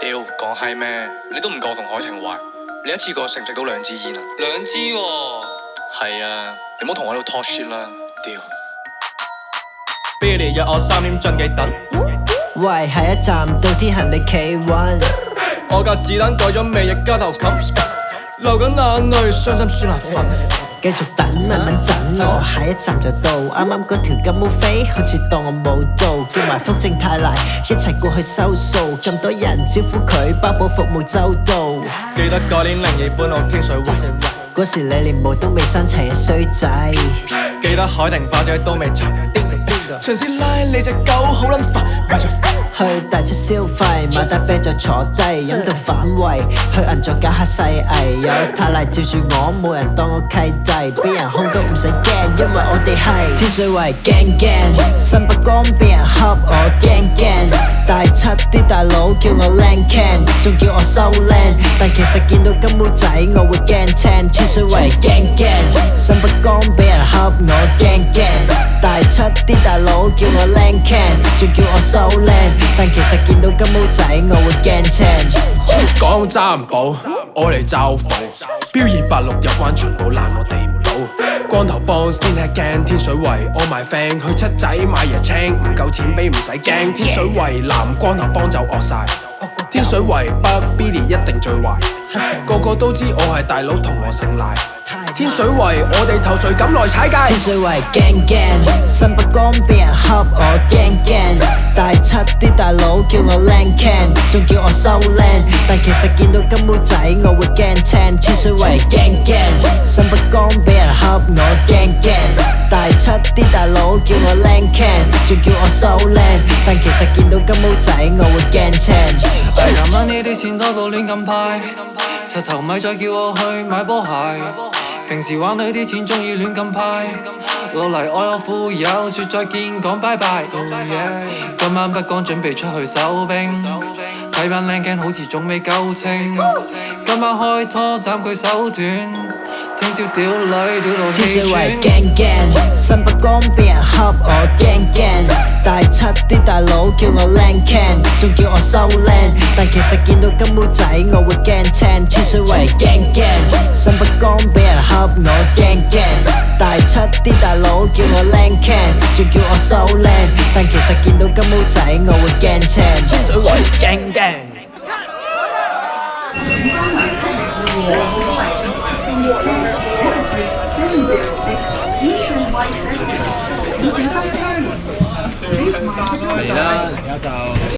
屌，講閪咩？你都唔夠同海婷壞，你一次過食唔食到2支煙啊？ 2支喎。 係啊，你唔好同我喺度 talk shit 啦，屌 ！Billy 約我3點進記等， 喂，下一站到天行你企穩。 我架子彈改咗味，亦加頭冚，流緊眼淚，傷心酸辣粉。 繼續等，慢慢整我，下一站就到。啱啱嗰條金毛飛，好似當我冇做，叫埋福正太嚟一齊過去收數。咁多人招呼佢，包保服務周到。 記得嗰年02搬落天水圍， 嗰時你連毛都未生齊嘅衰仔。 記得海婷花姐都未齊，長線拉你隻狗好撚煩，我就去大出消費，買大啤就坐低，飲到反胃。去銀座搞下細藝，有太奶照住我，冇人當我契弟，俾人兇都唔使驚，因為我哋係天水圍 gang gang，新北江俾人恰我驚驚，大七啲大佬叫我靚 can， 仲叫我收靚，但其實見到金毛仔我會驚青。天水圍 gang gang， 新北江俾人恰我驚驚，大七啲大佬叫我靚 can， 仲叫我收靚。但其實見到金毛仔我會驚青。 講揸唔保，我嚟罩房，標286入彎全部爛我地唔到。光頭幫 skinhead gang， 天水圍我埋 friend 去七仔買椰青，唔夠錢俾唔使驚。天水圍南光頭幫就惡晒，天水圍北 Billy 一定最壞，個個都知我係大佬同我姓賴。天水圍我哋頭誰敢來踩界？ 天水圍 gang gang， 新北江俾人恰我驚驚，大七啲大佬叫我靚 can， 仲叫我收靚，但其實見到金毛仔我會驚青。天水圍 gang gang， 新北江俾人恰我驚驚，大七啲大佬叫我靚 can， 仲叫我收靚，但其實見到金毛仔我會驚青。 係咁啦，呢啲錢多到亂咁派，柒頭咪再叫我去買波鞋。平時玩女啲錢鍾意亂咁派，落嚟愛我富有，説再見講拜拜。今晚北江準備出去收兵，睇班靚 gang 好似仲未夠稱，今晚開拖斬佢手段，聽朝屌女屌到天水圍 gang gang， 新北江俾人恰我驚驚，大七啲大佬叫我靚 can， 仲叫我收靚，但其實見到金毛仔我會驚青。天水圍 gang gang， 新北江俾人恰我驚驚，大七啲大佬叫我靚 can， 仲叫我收靚，但其實見到金毛仔我會驚青。 天水圍 gang gang。 嚟啦，而家就。